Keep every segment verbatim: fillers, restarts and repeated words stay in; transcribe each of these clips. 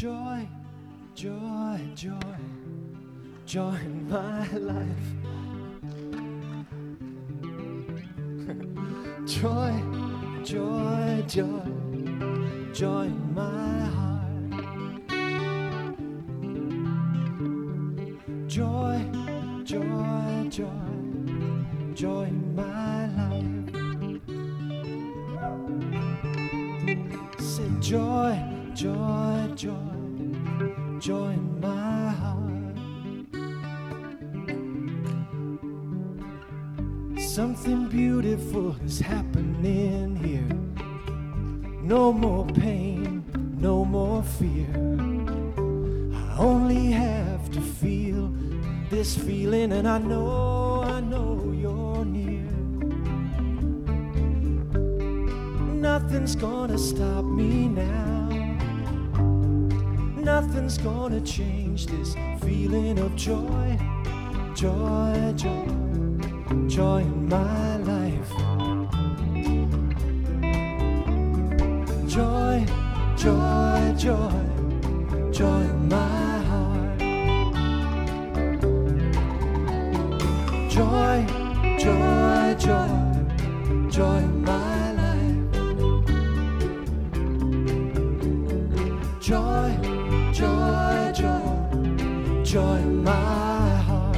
Joy, joy, joy, joy in my life. Joy, joy, joy, joy in my heart. Joy, joy, joy, joy in my life. Say joy, joy, joy, joy in my heart. Something beautiful is happening here. No more pain, no more fear. I only have to feel this feeling, and I know, I know you're near. Nothing's gonna stop me now. Nothing's gonna change this feeling of joy, joy, joy, joy in my life. Joy, joy, joy, joy in my heart. Joy, joy, joy, joy in my life. Joy, joy, joy, joy in my heart.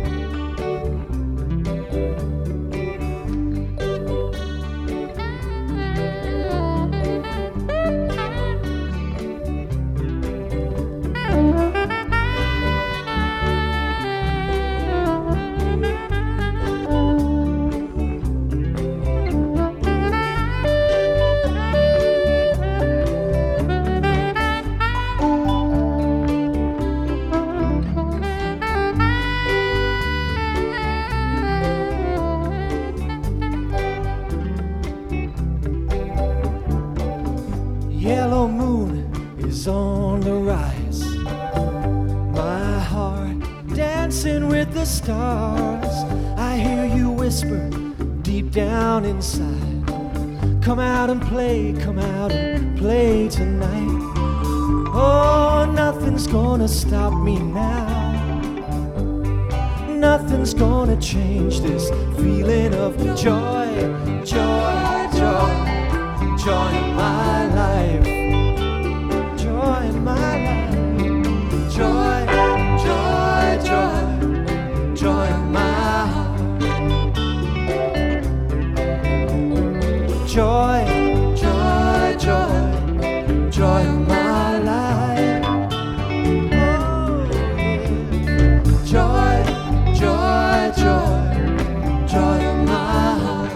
Yellow moon is on the rise. My heart dancing with the stars. I hear you whisper deep down inside. Come out and play, come out and play tonight. Oh, nothing's gonna stop me now. Nothing's gonna change this feeling of joy, joy, joy, joy in my life. Joy in my life. Joy, joy, joy, joy in my heart. Joy, joy, joy, joy in my life. Oh, yeah. Joy, joy, joy, joy in my heart.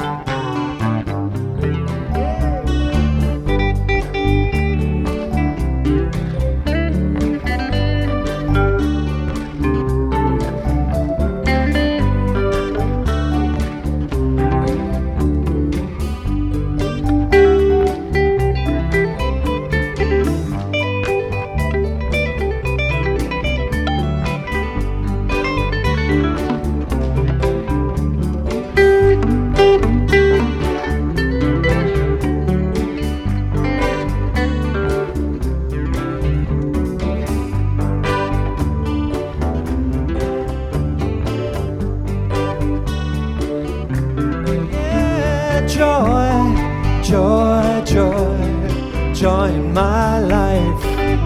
Joy, joy, joy, joy in my life.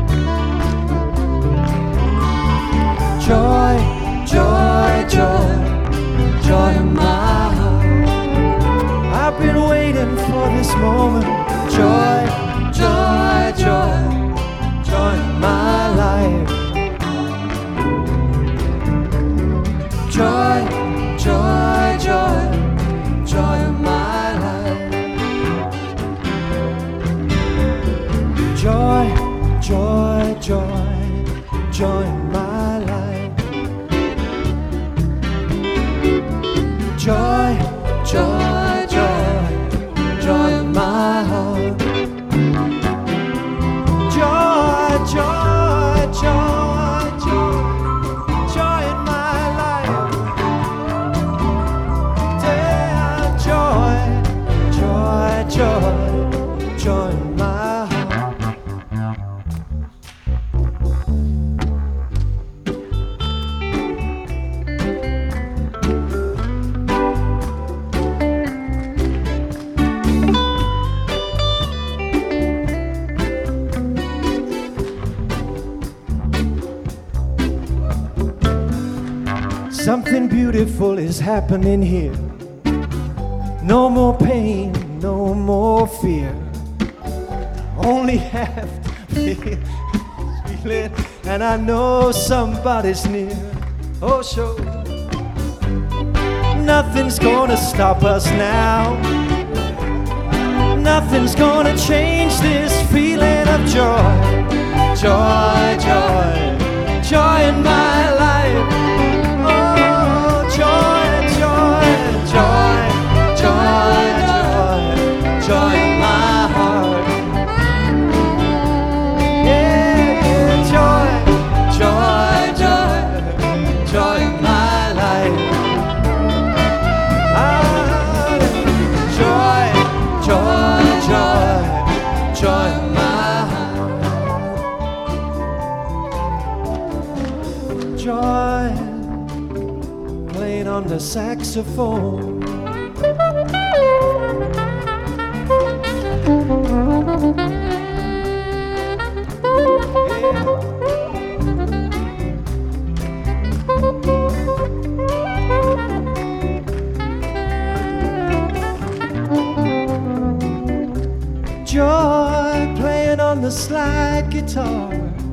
Joy, joy, joy, joy in my heart. I've been waiting for this moment. Joy, joy, joy, joy in my life. Joy, joy, joy, joy in my life. Joy, joy, joy, joy in my life. Joy, joy, joy, joy in my heart. Joy, joy, joy, joy, joy in my life. Yeah, joy, joy, joy, joy in my heart. Something beautiful is happening here. No more pain, no more fear. Only have to feel it, and I know somebody's near. Oh, sure. Nothing's gonna stop us now. Nothing's gonna change this feeling of joy. Joy, joy, joy in my life. Oh, joy, joy, joy, joy, joy, joy in my heart. Yeah, yeah, joy, joy, joy, joy in my life. Ah, joy, joy, joy, joy in my heart. Joy, playing on the saxophone. Joy, playing on the slide guitar.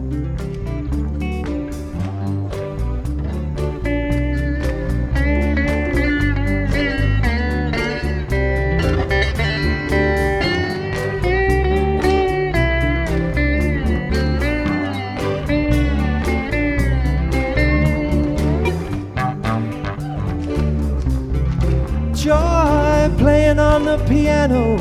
Joy, playing on the piano.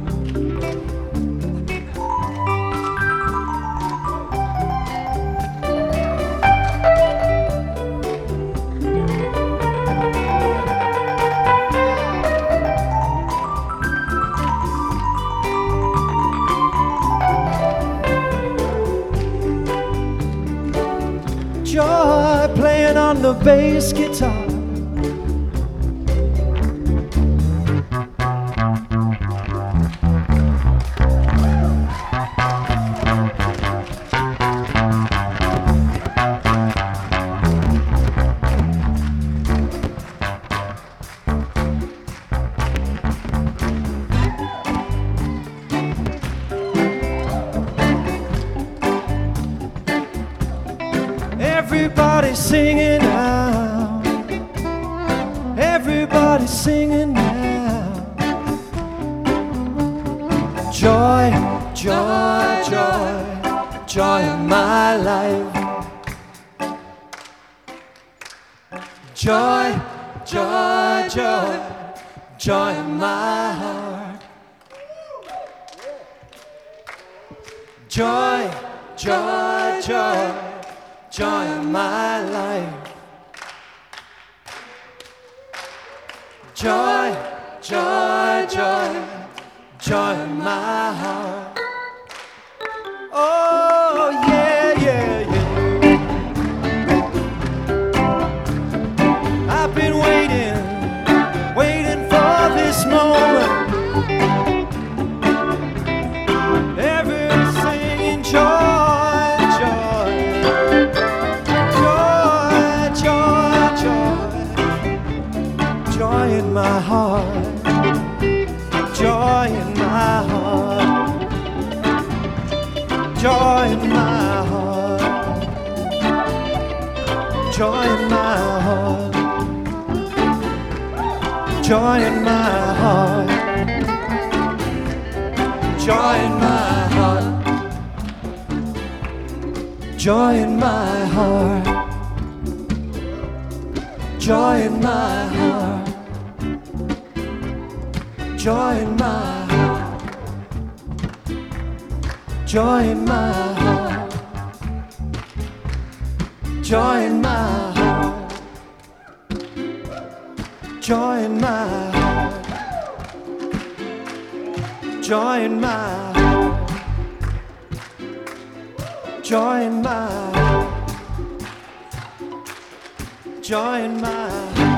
Joy, playing on the bass guitar. Everybody's singing now. Everybody's singing now. Joy, joy, joy, joy in my life. Joy, joy, joy, joy in my heart. Joy, joy, joy, joy in my life. Joy, joy, joy, joy in my heart. Oh, yeah, yeah, yeah. I've been waiting, waiting for this moment. Everyone's singing joy, joy. Joy in my heart, joy in my heart, joy in my heart, joy in my heart, joy in my heart, joy in my heart, joy in my heart, joy in my heart. Joy in my heart, joy in my heart, joy in my heart, joy in my heart, joy in my heart, joy in my heart, joy in my heart.